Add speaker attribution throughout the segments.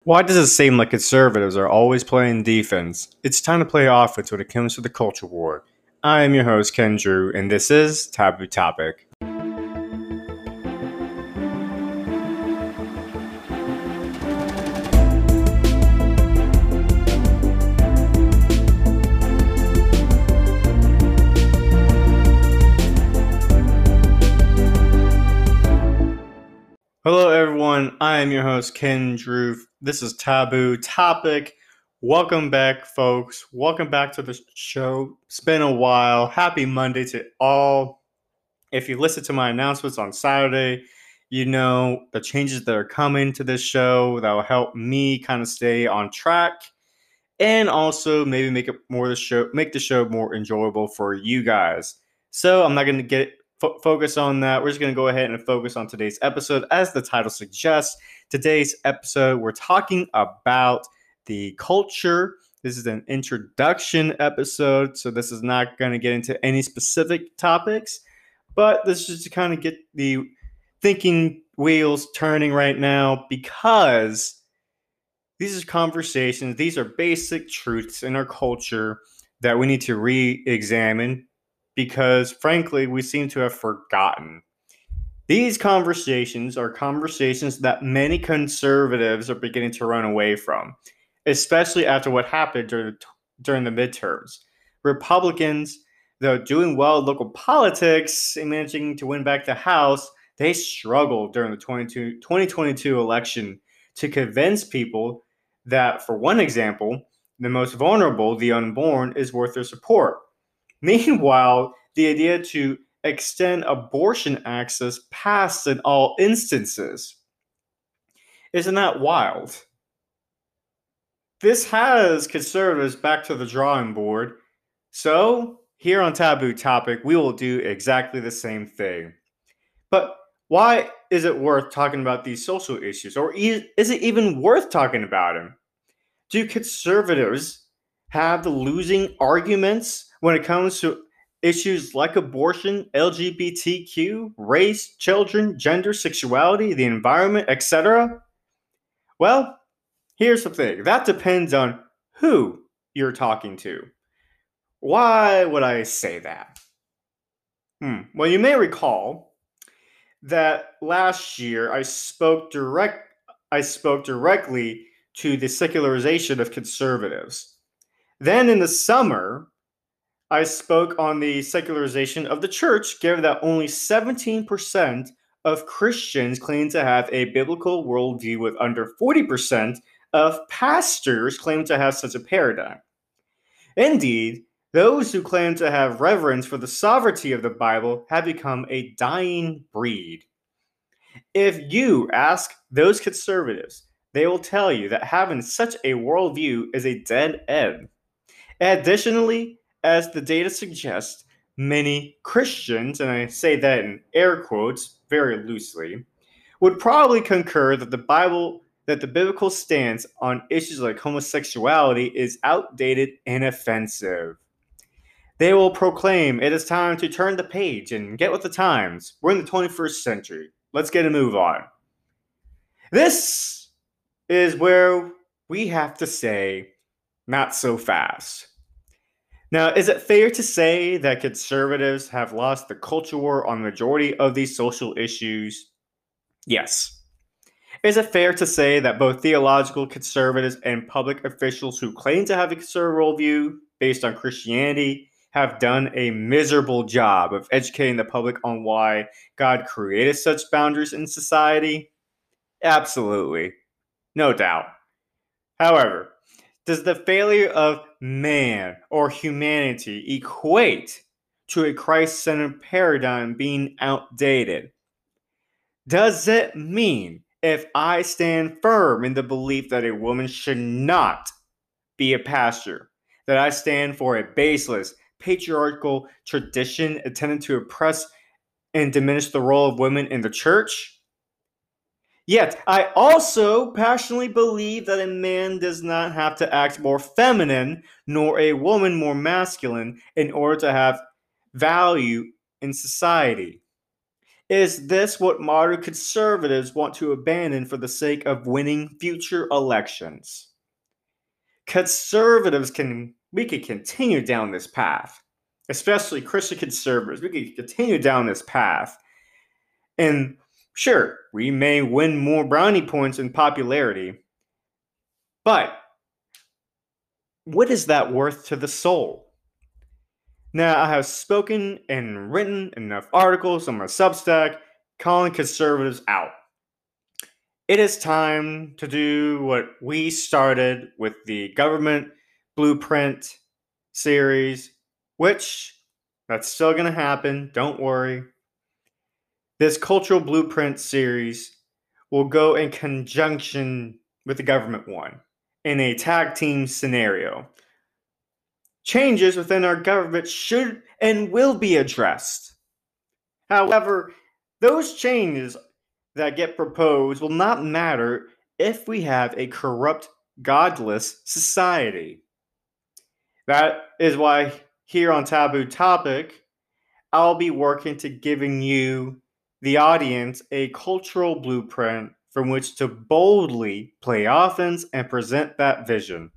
Speaker 1: Why does it seem like conservatives are always playing defense? It's time to play offense when it comes to the culture war. I am your host, Ken Drew, and this is Taboo Topic. Hello, everyone. I am your host, Ken Drew. This is Taboo Topic. Welcome back, folks. Welcome back to the show. It's been a while. Happy Monday to all. If you listen to my announcements on Saturday, you know the changes that are coming to this show that will help me kind of stay on track and also maybe make the show more enjoyable for you guys. So I'm not going to get focus on that. We're just going to go ahead and focus on today's episode. As the title suggests, today's episode, we're talking about the culture. This is an introduction episode, so this is not going to get into any specific topics, but this is to kind of get the thinking wheels turning right now, because these are conversations, these are basic truths in our culture that we need to re-examine, because frankly, we seem to have forgotten. These conversations are conversations that many conservatives are beginning to run away from, especially after what happened during the midterms. Republicans, though doing well in local politics and managing to win back the House, they struggled during the 2022 election to convince people that, for one example, the most vulnerable, the unborn, is worth their support. Meanwhile, the idea to extend abortion access passed in all instances. Isn't that wild? This has conservatives back to the drawing board. So, here on Taboo Topic, we will do exactly the same thing. But why is it worth talking about these social issues? Or is it even worth talking about them? Do conservatives have the losing arguments when it comes to issues like abortion, LGBTQ, race, children, gender, sexuality, the environment, etc.? Well, here's the thing. That depends on who you're talking to. Why would I say that? Well, you may recall that last year I spoke directly to the secularization of conservatives. Then in the summer, I spoke on the secularization of the church, given that only 17% of Christians claim to have a biblical worldview, with under 40% of pastors claim to have such a paradigm. Indeed, those who claim to have reverence for the sovereignty of the Bible have become a dying breed. If you ask those conservatives, they will tell you that having such a worldview is a dead end. Additionally, as the data suggests, many Christians, and I say that in air quotes very loosely, would probably concur that the biblical stance on issues like homosexuality is outdated and offensive. They will proclaim it is time to turn the page and get with the times. We're in the 21st century. Let's get a move on. This is where we have to say, not so fast. Now, is it fair to say that conservatives have lost the culture war on the majority of these social issues? Yes. Is it fair to say that both theological conservatives and public officials who claim to have a conservative worldview based on Christianity have done a miserable job of educating the public on why God created such boundaries in society? Absolutely. No doubt. However, does the failure of man or humanity equate to a Christ-centered paradigm being outdated? Does it mean if I stand firm in the belief that a woman should not be a pastor, that I stand for a baseless, patriarchal tradition intended to oppress and diminish the role of women in the church? Yet, I also passionately believe that a man does not have to act more feminine, nor a woman more masculine, in order to have value in society. Is this what modern conservatives want to abandon for the sake of winning future elections? We could continue down this path, especially Christian conservatives. We could continue down this path. And sure, we may win more brownie points in popularity, but what is that worth to the soul? Now, I have spoken and written enough articles on my Substack calling conservatives out. It is time to do what we started with the government blueprint series, which that's still going to happen. Don't worry. This cultural blueprint series will go in conjunction with the government one in a tag team scenario. Changes within our government should and will be addressed. However, those changes that get proposed will not matter if we have a corrupt, godless society. That is why here on Taboo Topic, I'll be working to giving you, the audience, a cultural blueprint from which to boldly play offense and present that vision.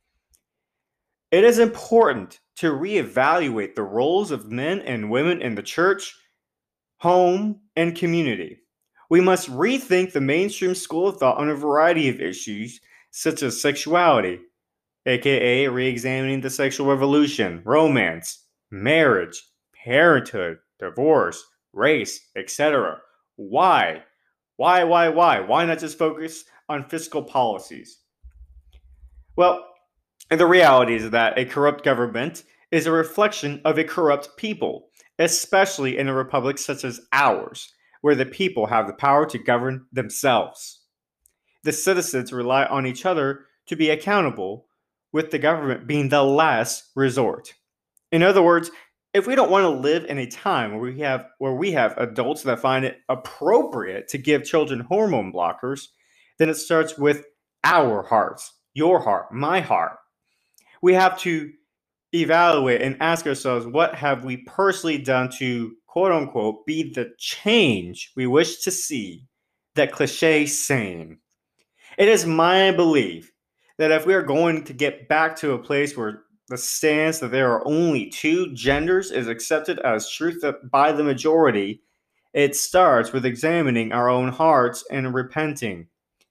Speaker 1: It is important to reevaluate the roles of men and women in the church, home, and community. We must rethink the mainstream school of thought on a variety of issues, such as sexuality, aka re-examining the sexual revolution, romance, marriage, parenthood, divorce, race, etc. Why? Why? Why not just focus on fiscal policies? Well, the reality is that a corrupt government is a reflection of a corrupt people, especially in a republic such as ours, where the people have the power to govern themselves. The citizens rely on each other to be accountable, with the government being the last resort. In other words, if we don't want to live in a time where we have adults that find it appropriate to give children hormone blockers, then it starts with our hearts, your heart, my heart. We have to evaluate and ask ourselves, what have we personally done to, quote unquote, be the change we wish to see, that cliche saying. It is my belief that if we are going to get back to a place where the stance that there are only two genders is accepted as truth by the majority, it starts with examining our own hearts and repenting.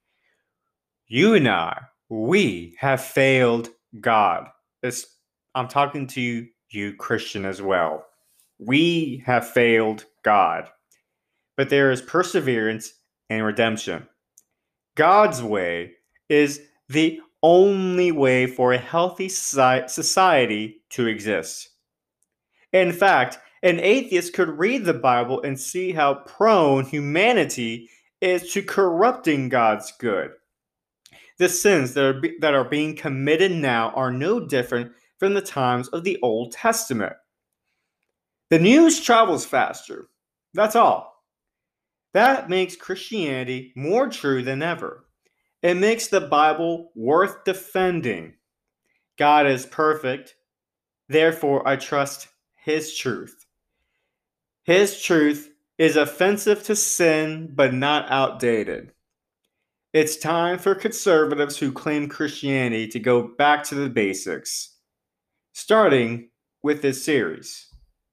Speaker 1: You and I, we have failed God. I'm talking to you, Christian, as well. We have failed God. But there is perseverance and redemption. God's way is the only way for a healthy society to exist. In fact, an atheist could read the Bible and see how prone humanity is to corrupting God's good. The sins that are being committed now are no different from the times of the Old Testament. The news travels faster. That's all. That makes Christianity more true than ever. It makes the Bible worth defending. God is perfect, therefore I trust His truth. His truth is offensive to sin, but not outdated. It's time for conservatives who claim Christianity to go back to the basics, starting with this series.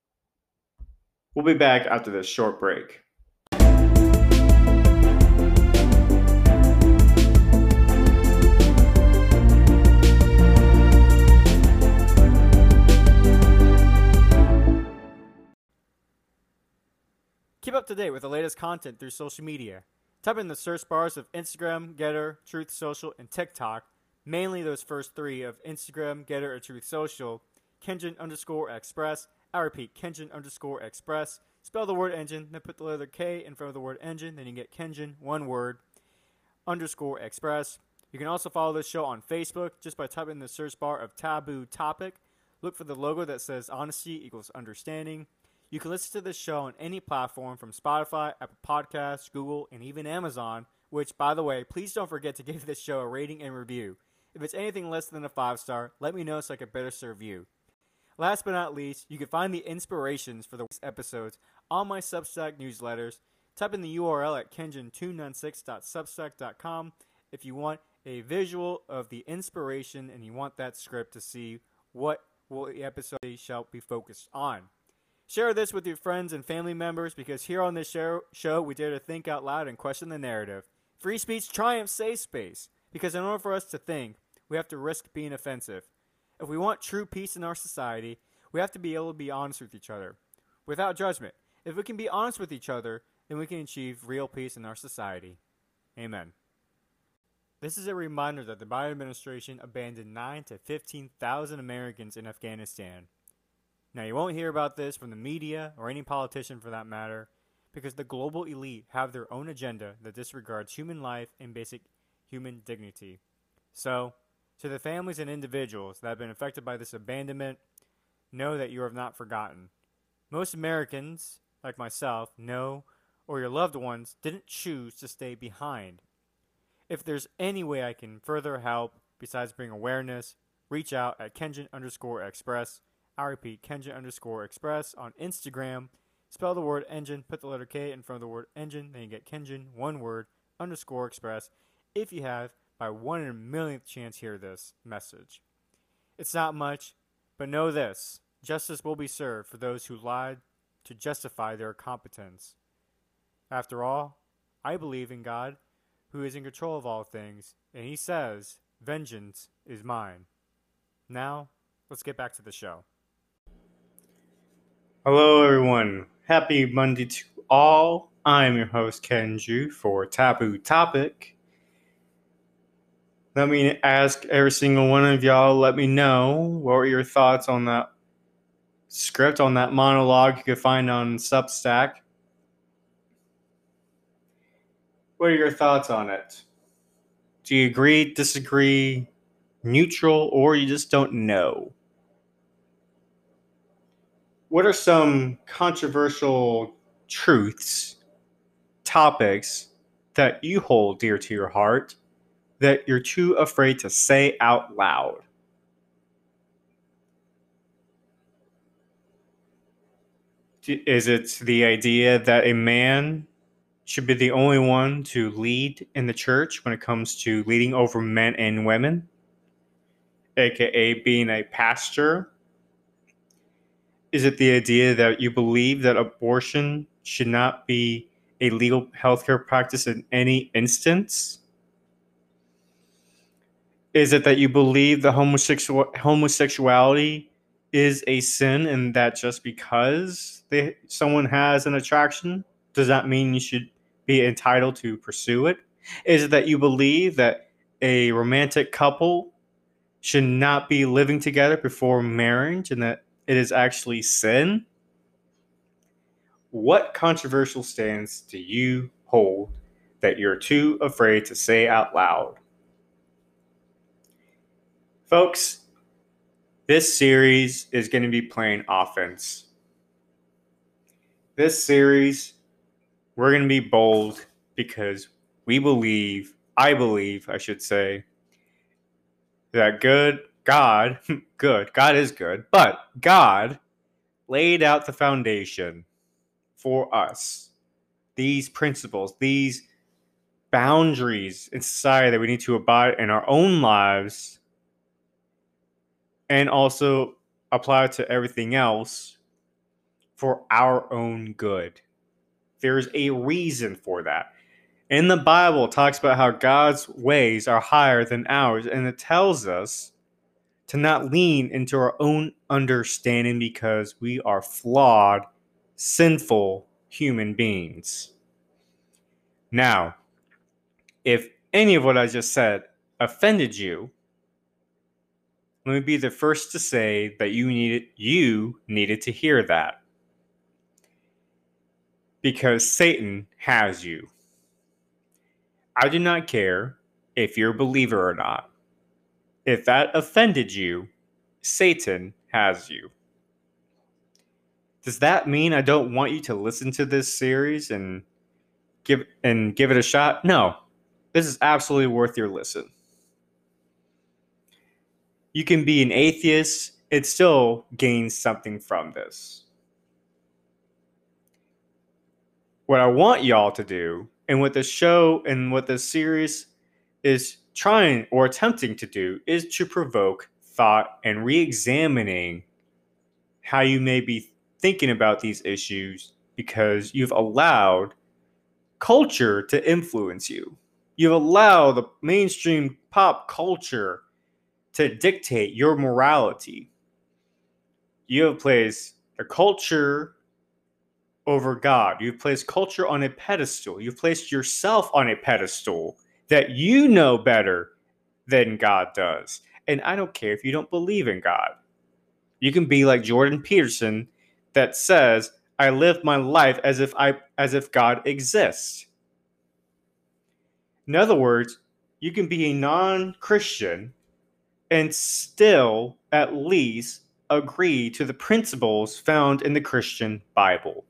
Speaker 1: We'll be back after this short break. Keep up to date with the latest content through social media. Type in the search bars of Instagram, Getter, Truth Social, and TikTok, mainly those first three of Instagram, Getter, or Truth Social, Kenjin_Express. I repeat, Kenjin_Express. Spell the word engine, then put the letter K in front of the word engine, then you get Kenjin, one word, _Express. You can also follow this show on Facebook just by typing in the search bar of Taboo Topic. Look for the logo that says honesty equals understanding. You can listen to this show on any platform from Spotify, Apple Podcasts, Google, and even Amazon, which, by the way, please don't forget to give this show a rating and review. If it's anything less than a 5-star, let me know so I can better serve you. Last but not least, you can find the inspirations for the episodes on my Substack newsletters. Type in the URL at kenjin296.substack.com if you want a visual of the inspiration and you want that script to see what the episode shall be focused on. Share this with your friends and family members because here on this show we dare to think out loud and question the narrative. Free speech triumphs safe space because in order for us to think, we have to risk being offensive. If we want true peace in our society, we have to be able to be honest with each other, without judgment. If we can be honest with each other, then we can achieve real peace in our society. Amen. This is a reminder that the Biden administration abandoned 9,000 to 15,000 Americans in Afghanistan. Now, you won't hear about this from the media or any politician for that matter, because the global elite have their own agenda that disregards human life and basic human dignity. So, to the families and individuals that have been affected by this abandonment, know that you have not forgotten. Most Americans, like myself, know or your loved ones didn't choose to stay behind. If there's any way I can further help besides bring awareness, reach out at Kenjin_Express. I repeat, Kenjin_Express on Instagram. Spell the word engine, put the letter K in front of the word engine, then you get Kenjin, one word, _express, if you have by 1 in a millionth chance hear this message. It's not much, but know this, justice will be served for those who lied to justify their competence. After all, I believe in God, who is in control of all things, and he says, vengeance is mine. Now, let's get back to the show. Hello everyone, happy Monday to all. I'm your host Kenju for Taboo Topic. Let me ask every single one of y'all, let me know what were your thoughts on that script, on that monologue you could find on Substack. What are your thoughts on it? Do you agree, disagree, neutral, or you just don't know? What are some controversial truths, topics that you hold dear to your heart that you're too afraid to say out loud? Is it the idea that a man should be the only one to lead in the church when it comes to leading over men and women, aka being a pastor? Is it the idea that you believe that abortion should not be a legal healthcare practice in any instance? Is it that you believe that homosexuality is a sin and that just because someone has an attraction does that mean you should be entitled to pursue it? Is it that you believe that a romantic couple should not be living together before marriage and that it is actually sin? What controversial stance do you hold that you're too afraid to say out loud? Folks, this series is going to be playing offense. This series, we're going to be bold because I believe, that God is good, but God laid out the foundation for us. These principles, these boundaries in society that we need to abide in our own lives and also apply it to everything else for our own good. There's a reason for that. In the Bible, it talks about how God's ways are higher than ours, and it tells us to not lean into our own understanding because we are flawed, sinful human beings. Now, if any of what I just said offended you, let me be the first to say that you needed to hear that. Because Satan has you. I do not care if you're a believer or not. If that offended you, Satan has you. Does that mean I don't want you to listen to this series and give it a shot? No. This is absolutely worth your listen. You can be an atheist, it still gains something from this. What I want y'all to do, and what the show and what this series is trying or attempting to do, is to provoke thought and re-examining how you may be thinking about these issues because you've allowed culture to influence you. You've allowed the mainstream pop culture to dictate your morality. You have placed the culture over God. You've placed culture on a pedestal. You've placed yourself on a pedestal that you know better than God does. And I don't care if you don't believe in God. You can be like Jordan Peterson that says, I live my life as if God exists. In other words, you can be a non-Christian and still at least agree to the principles found in the Christian Bible.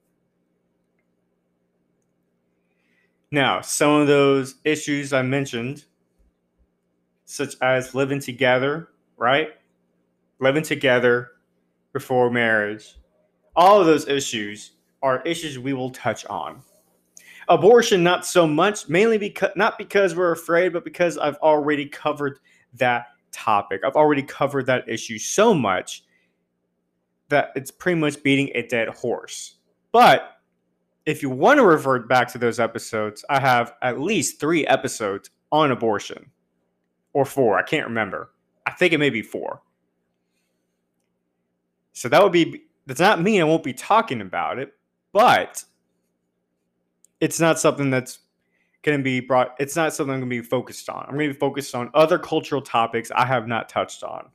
Speaker 1: Now, some of those issues I mentioned, such as living together, right? Living together before marriage, all of those issues are issues we will touch on. Abortion, not so much, mainly because not because we're afraid, but because I've already covered that topic. I've already covered that issue so much that it's pretty much beating a dead horse. But if you want to revert back to those episodes, I have at least 3 episodes on abortion. Or 4, I can't remember. I think it may be 4. So does not mean I won't be talking about it, but it's not something that's going to be brought, it's not something I'm going to be focused on. I'm going to be focused on other cultural topics I have not touched on.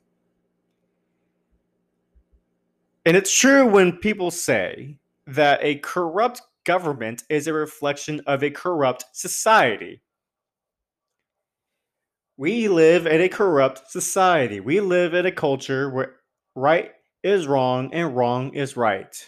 Speaker 1: And it's true when people say that a corrupt government is a reflection of a corrupt society. We live in a corrupt society. We live in a culture where right is wrong and wrong is right.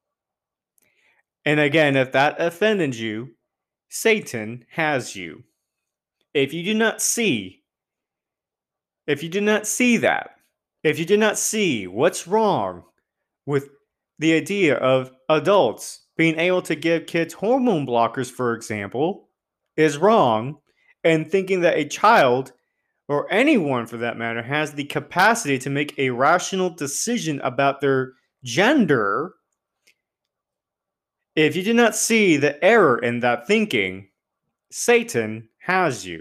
Speaker 1: And again, if that offended you, Satan has you. If you do not see that, if you do not see what's wrong with the idea of adults being able to give kids hormone blockers, for example, is wrong, and thinking that a child, or anyone for that matter, has the capacity to make a rational decision about their gender, if you do not see the error in that thinking, Satan has you.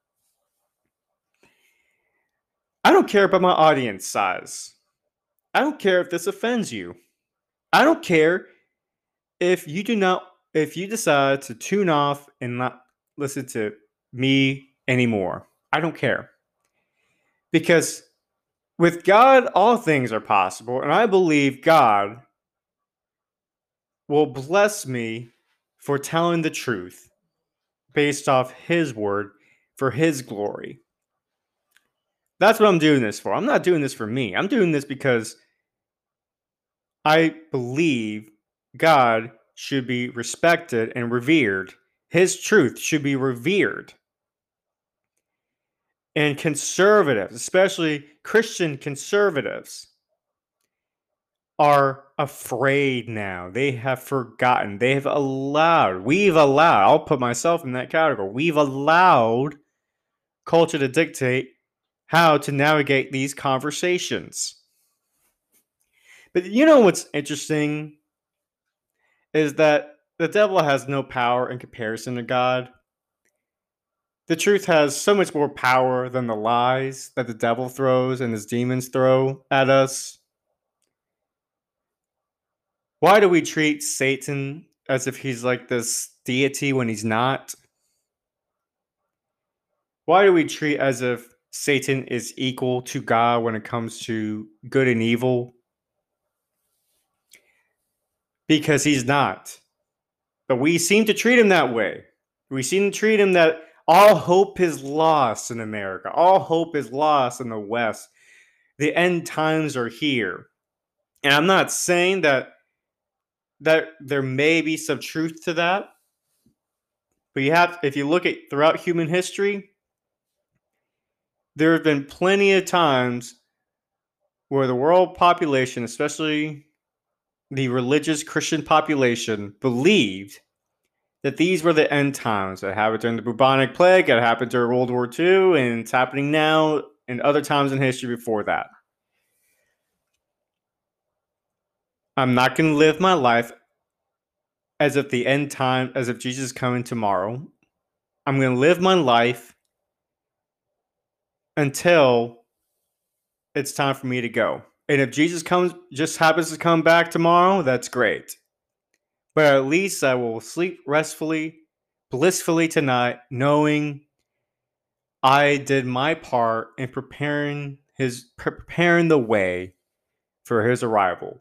Speaker 1: I don't care about my audience size. I don't care if this offends you. I don't care if you decide to tune off and not listen to me anymore. I don't care. Because with God, all things are possible, and I believe God will bless me for telling the truth based off His word for His glory. That's what I'm doing this for. I'm not doing this for me. I'm doing this because I believe God should be respected and revered. His truth should be revered. And conservatives, especially Christian conservatives, are afraid now. They have forgotten. I'll put myself in that category. We've allowed culture to dictate how to navigate these conversations. But you know what's interesting is that the devil has no power in comparison to God. The truth has so much more power than the lies that the devil throws and his demons throw at us. Why do we treat Satan as if he's like this deity when he's not? Why do we treat as if Satan is equal to God when it comes to good and evil? Because he's not. But we seem to treat him that way. We seem to treat him that all hope is lost in America. All hope is lost in the West. The end times are here. And I'm not saying that there may be some truth to that. But if you look at throughout human history, there have been plenty of times where the world population, especially the religious Christian population, believed that these were the end times. It happened during the bubonic plague, it happened during World War II, and it's happening now and other times in history before that. I'm not going to live my life as if the end time, as if Jesus is coming tomorrow. I'm going to live my life until it's time for me to go. And if Jesus just happens to come back tomorrow, that's great. But at least I will sleep restfully, blissfully tonight, knowing I did my part in preparing the way for his arrival.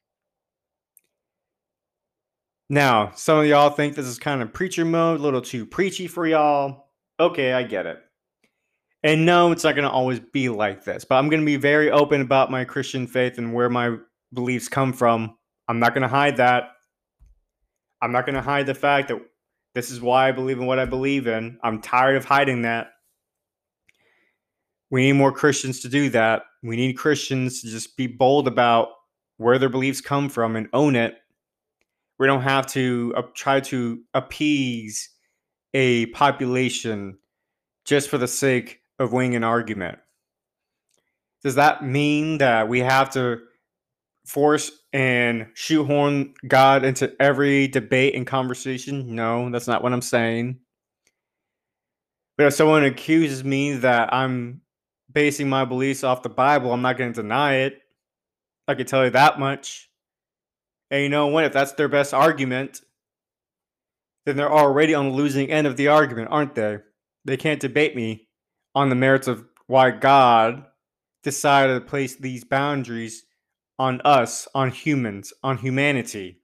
Speaker 1: Now, some of y'all think this is kind of preacher mode, a little too preachy for y'all. Okay, I get it. And no, it's not going to always be like this, but I'm going to be very open about my Christian faith and where my beliefs come from. I'm not going to hide that. I'm not going to hide the fact that this is why I believe in what I believe in. I'm tired of hiding that. We need more Christians to do that. We need Christians to just be bold about where their beliefs come from and own it. We don't have to try to appease a population just for the sake of winning an argument. Does that mean that we have to force and shoehorn God into every debate and conversation? No, that's not what I'm saying. But if someone accuses me that I'm basing my beliefs off the Bible, I'm not going to deny it. I can tell you that much. And you know what? If that's their best argument, then they're already on the losing end of the argument, aren't they? They can't debate me on the merits of why God decided to place these boundaries on us, on humans, on humanity.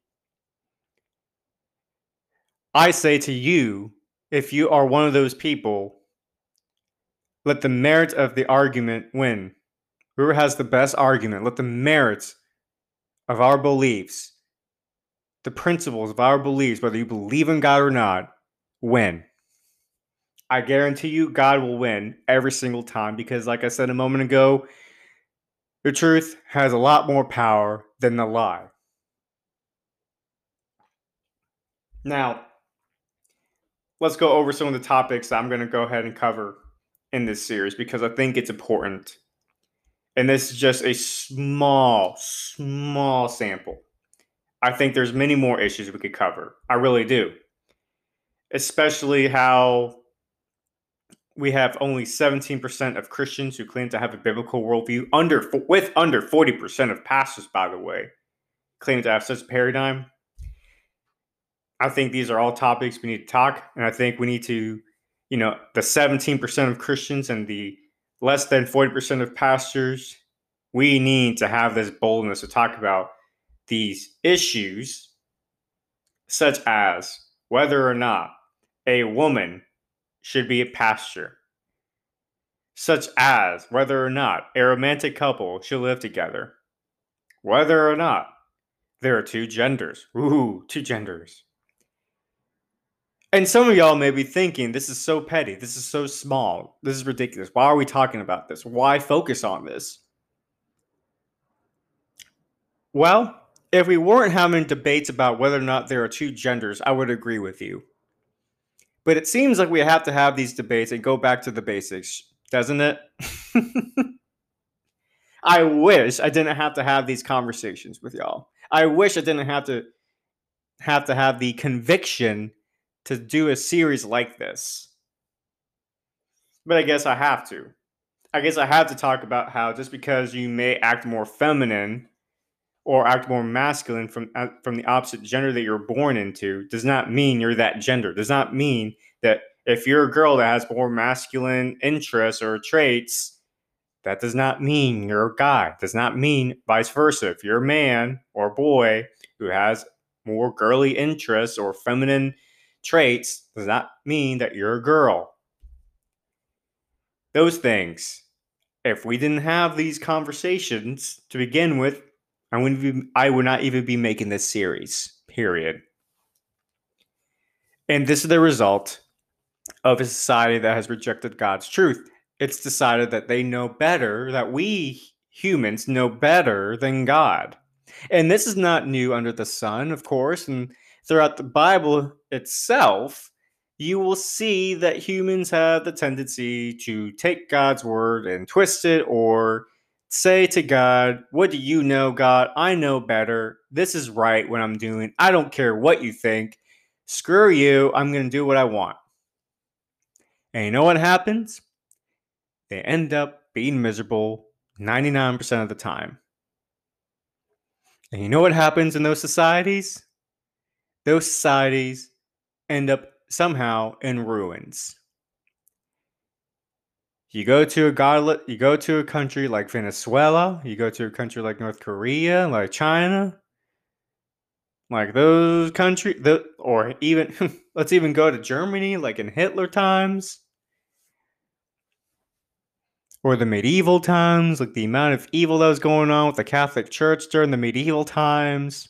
Speaker 1: I say to you, if you are one of those people, let the merit of the argument win. Whoever has the best argument, let the merits of our beliefs, the principles of our beliefs, whether you believe in God or not, win. I guarantee you God will win every single time because, like I said a moment ago, the truth has a lot more power than the lie. Now, let's go over some of the topics that I'm going to go ahead and cover in this series because I think it's important. And this is just a small sample. I think there's many more issues we could cover. I really do. Especially how we have only 17% of Christians who claim to have a biblical worldview, with under 40% of pastors, by the way, claim to have such a paradigm. I think these are all topics we need to talk, and I think we need to, the 17% of Christians and the less than 40% of pastors, we need to have this boldness to talk about these issues, such as whether or not a woman should be a pastor, such as whether or not a romantic couple should live together, whether or not there are two genders. Ooh, two genders. And some of y'all may be thinking, this is so petty, this is so small, this is ridiculous. Why are we talking about this? Why focus on this? Well, if we weren't having debates about whether or not there are two genders, I would agree with you. But it seems like we have to have these debates and go back to the basics, doesn't it? I wish I didn't have to have these conversations with y'all. I wish I didn't have to have the conviction to do a series like this. But I guess I have to. I guess I have to talk about how just because you may act more feminine or act more masculine from the opposite gender that you're born into does not mean you're that gender. Does not mean that if you're a girl that has more masculine interests or traits, that does not mean you're a guy. Does not mean vice versa. If you're a man or a boy who has more girly interests or feminine traits, does not mean that you're a girl. Those things. If we didn't have these conversations to begin with, I would not even be making this series, period. And this is the result of a society that has rejected God's truth. It's decided that they know better, that we humans know better than God. And this is not new under the sun, of course, and throughout the Bible itself, you will see that humans have the tendency to take God's word and twist it or say to God, "What do you know, God? I know better. This is right what I'm doing. I don't care what you think. Screw you. I'm going to do what I want." And you know what happens? They end up being miserable 99% of the time. And you know what happens in those societies? Those societies end up somehow in ruins. You go to a country like Venezuela, you go to a country like North Korea, like China, like those countries, or even let's even go to Germany, like in Hitler times, or the medieval times, like the amount of evil that was going on with the Catholic Church during the medieval times.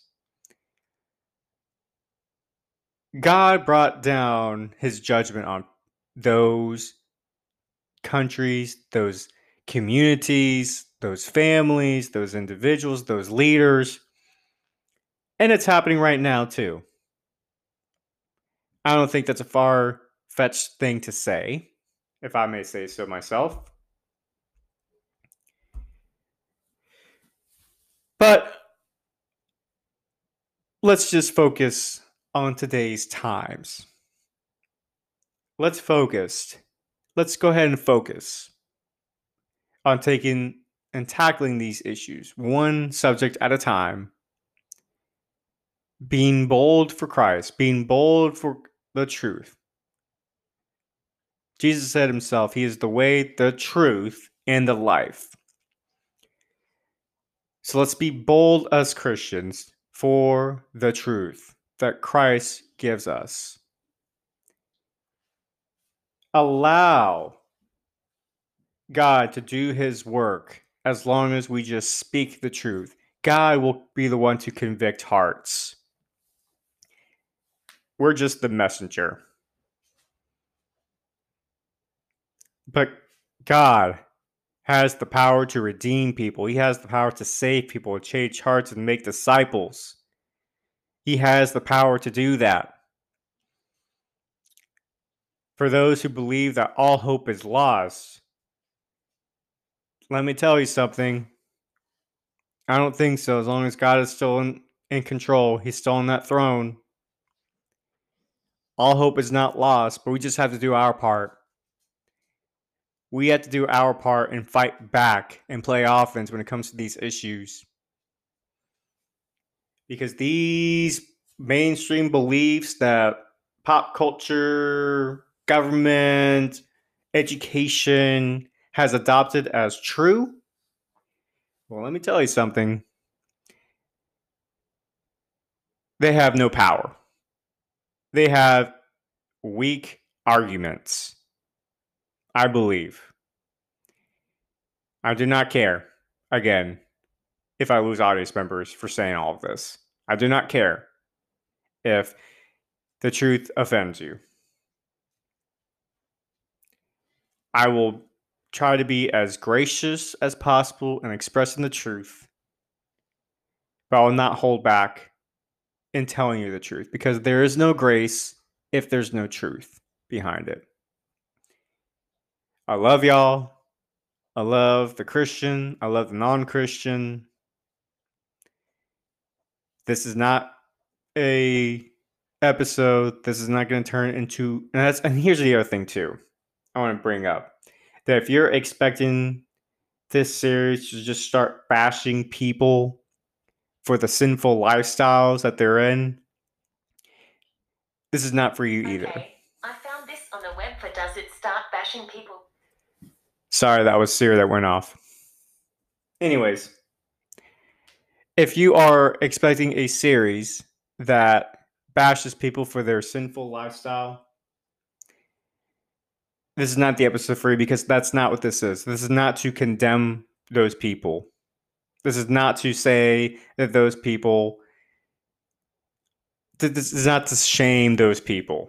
Speaker 1: God brought down his judgment on those countries, those communities, those families, those individuals, those leaders. And it's happening right now, too. I don't think that's a far fetched thing to say, if I may say so myself. But let's just focus on today's times. Let's go ahead and focus on taking and tackling these issues one subject at a time, being bold for Christ, being bold for the truth. Jesus said himself, he is the way, the truth, and the life. So let's be bold as Christians for the truth that Christ gives us. Allow God to do his work as long as we just speak the truth. God will be the one to convict hearts. We're just the messenger. But God has the power to redeem people. He has the power to save people, change hearts, and make disciples. He has the power to do that. For those who believe that all hope is lost, let me tell you something. I don't think so. As long as God is still in control, he's still on that throne. All hope is not lost, but we just have to do our part. We have to do our part and fight back and play offense when it comes to these issues. Because these mainstream beliefs that pop culture, government, education has adopted as true, well, let me tell you something. They have no power. They have weak arguments. I believe. I do not care, again, if I lose audience members for saying all of this. I do not care if the truth offends you. I will try to be as gracious as possible in expressing the truth, but I will not hold back in telling you the truth because there is no grace if there's no truth behind it. I love y'all. I love the Christian. I love the non-Christian. This is not a episode. This is not going to turn into and here's the other thing too. I want to bring up that if you're expecting this series to just start bashing people for the sinful lifestyles that they're in, this is not for you either.
Speaker 2: Okay, I found this on the web for Does It Start Bashing People?
Speaker 1: Sorry, that was Siri that went off. Anyways, if you are expecting a series that bashes people for their sinful lifestyle, this is not the episode for you because that's not what this is. This is not to condemn those people. This is not to say that those people. This is not to shame those people.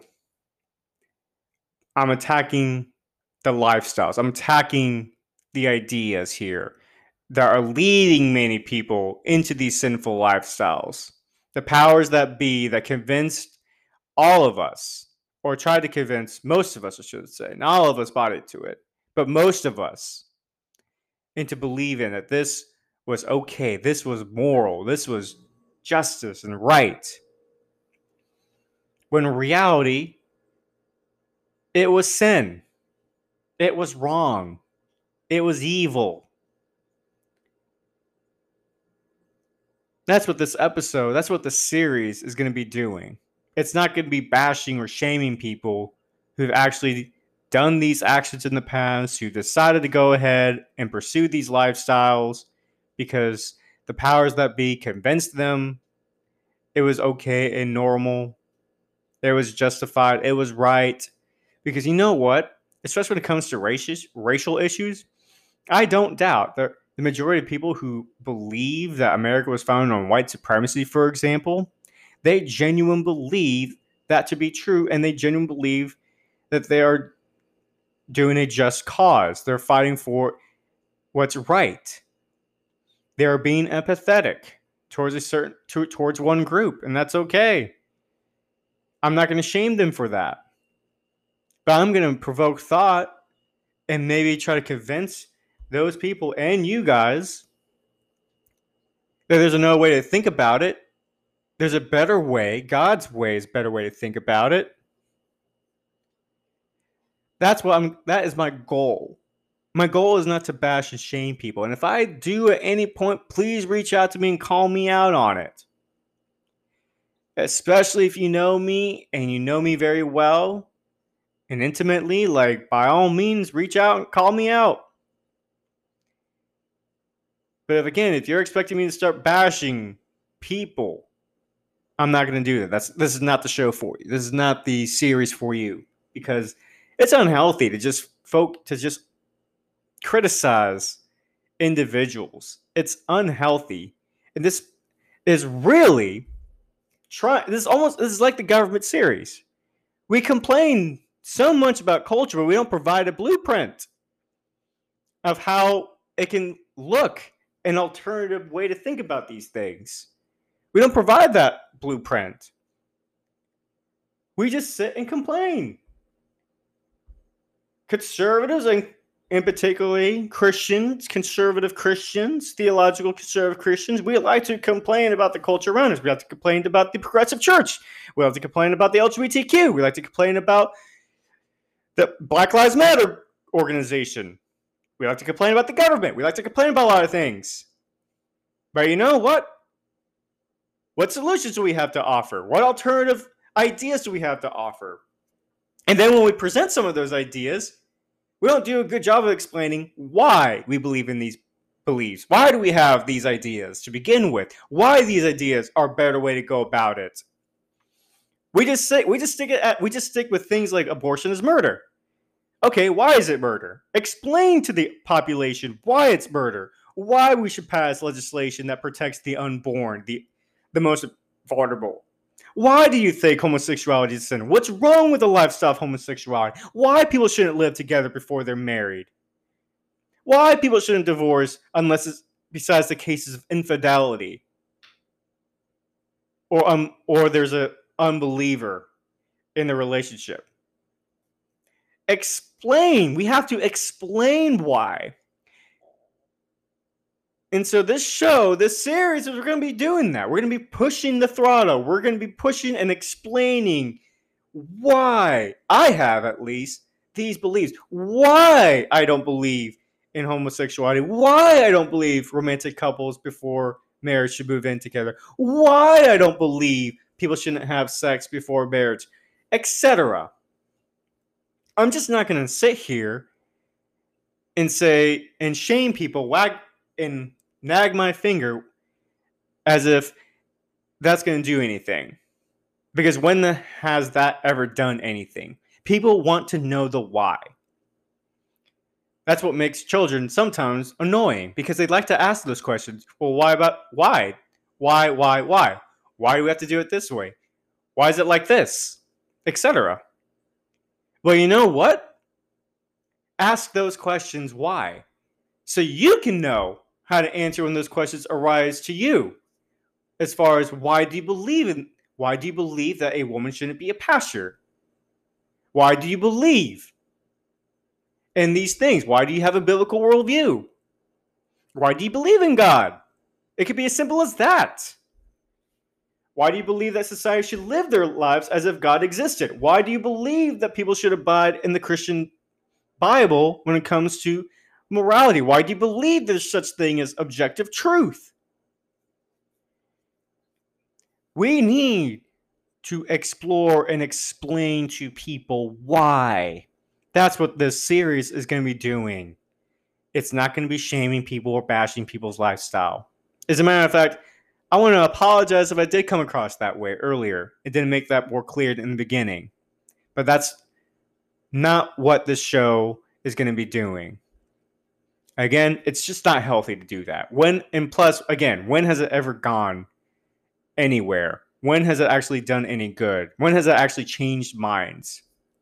Speaker 1: I'm attacking the lifestyles. I'm attacking the ideas here. that are leading many people into these sinful lifestyles. The powers that be that convinced all of us, or tried to convince most of us, I should say. Not all of us bought into it, but most of us, into believing that this was okay, this was moral, this was justice and right. When in reality, it was sin. It was wrong. It was evil. That's what this episode, that's what the series is going to be doing. It's not going to be bashing or shaming people who've actually done these actions in the past, who decided to go ahead and pursue these lifestyles because the powers that be convinced them it was okay and normal. It was justified. It was right. Because you know what? Especially when it comes to racial issues, I don't doubt that the majority of people who believe that America was founded on white supremacy, for example, they genuinely believe that to be true, and they genuinely believe that they are doing a just cause. They're fighting for what's right. They are being empathetic towards one group, and that's okay. I'm not going to shame them for that. But I'm going to provoke thought and maybe try to convince those people and you guys that there's another way to think about it. There's a better way. God's way is a better way to think about it. That is my goal. My goal is not to bash and shame people. And if I do at any point, please reach out to me and call me out on it. Especially if you know me and you know me very well and intimately, like, by all means, reach out and call me out. But if you're expecting me to start bashing people, I'm not going to do that. This is not the show for you. This is not the series for you, because it's unhealthy to just criticize individuals. It's unhealthy, and this is really This is like the government series. We complain so much about culture, but we don't provide a blueprint of how it can look, an alternative way to think about these things. We don't provide that blueprint. We just sit and complain. Conservatives, and particularly Christians, conservative Christians, theological conservative Christians, we like to complain about the culture around us. We like to complain about the progressive church. We like to complain about the LGBTQ. We like to complain about the Black Lives Matter organization. We like to complain about the government. We like to complain about a lot of things. But you know what? What solutions do we have to offer? What alternative ideas do we have to offer? And then when we present some of those ideas, we don't do a good job of explaining why we believe in these beliefs. Why do we have these ideas to begin with? Why these ideas are a better way to go about it. We just stick with things like abortion is murder. Okay, why is it murder? Explain to the population why it's murder. Why we should pass legislation that protects the unborn, the most vulnerable. Why do you think homosexuality is sin? What's wrong with the lifestyle of homosexuality? Why people shouldn't live together before they're married? Why people shouldn't divorce unless it's besides the cases of infidelity, or there's an unbeliever in the relationship. Explain. We have to explain why. And so this series, we're going to be doing that. We're going to be pushing the throttle. We're going to be pushing and explaining why I have, at least, these beliefs. Why I don't believe in homosexuality. Why I don't believe romantic couples before marriage should move in together. Why I don't believe people shouldn't have sex before marriage, etc. I'm just not going to sit here and say and shame people, and nag my finger as if that's going to do anything. Because when has that ever done anything? People want to know the why. That's what makes children sometimes annoying, because they'd like to ask those questions. Well, why? Why? Why do we have to do it this way? Why is it like this? Etc. Well, you know what? Ask those questions why. So you can know how to answer when those questions arise to you. As far as why do you believe that a woman shouldn't be a pastor? Why do you believe in these things? Why do you have a biblical worldview? Why do you believe in God? It could be as simple as that. Why do you believe that society should live their lives as if God existed? Why do you believe that people should abide in the Christian Bible when it comes to morality? Why do you believe there's such thing as objective truth? We need to explore and explain to people why. That's what this series is going to be doing. It's not going to be shaming people or bashing people's lifestyle. As a matter of fact, I want to apologize if I did come across that way earlier. It didn't make that more clear in the beginning. But that's not what this show is going to be doing. Again, it's just not healthy to do that. When has it ever gone anywhere? When has it actually done any good? When has it actually changed minds?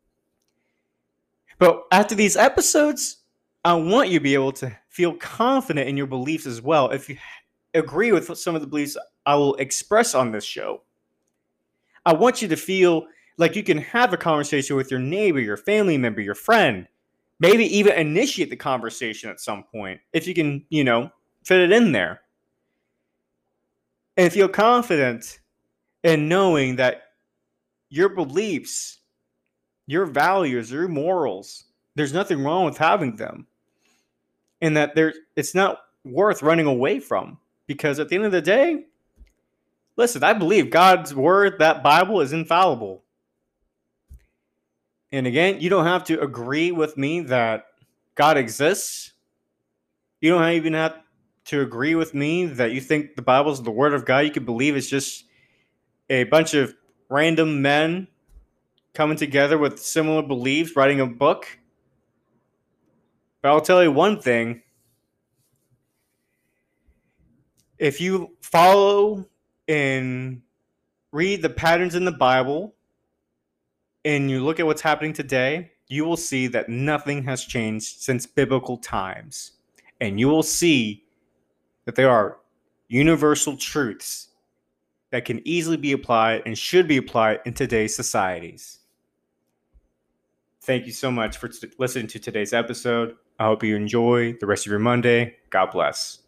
Speaker 1: But after these episodes, I want you to be able to feel confident in your beliefs as well. If you agree with some of the beliefs I will express on this show, I want you to feel like you can have a conversation with your neighbor, your family member, your friend, maybe even initiate the conversation at some point if you can, fit it in there. And feel confident in knowing that your beliefs, your values, your morals, there's nothing wrong with having them. And that it's not worth running away from. Because at the end of the day, listen, I believe God's word, that Bible, is infallible. And again, you don't have to agree with me that God exists. You don't even have to agree with me that you think the Bible is the word of God. You could believe it's just a bunch of random men coming together with similar beliefs, writing a book. But I'll tell you one thing. If you follow and read the patterns in the Bible and you look at what's happening today, you will see that nothing has changed since biblical times. And you will see that there are universal truths that can easily be applied and should be applied in today's societies. Thank you so much for listening to today's episode. I hope you enjoy the rest of your Monday. God bless.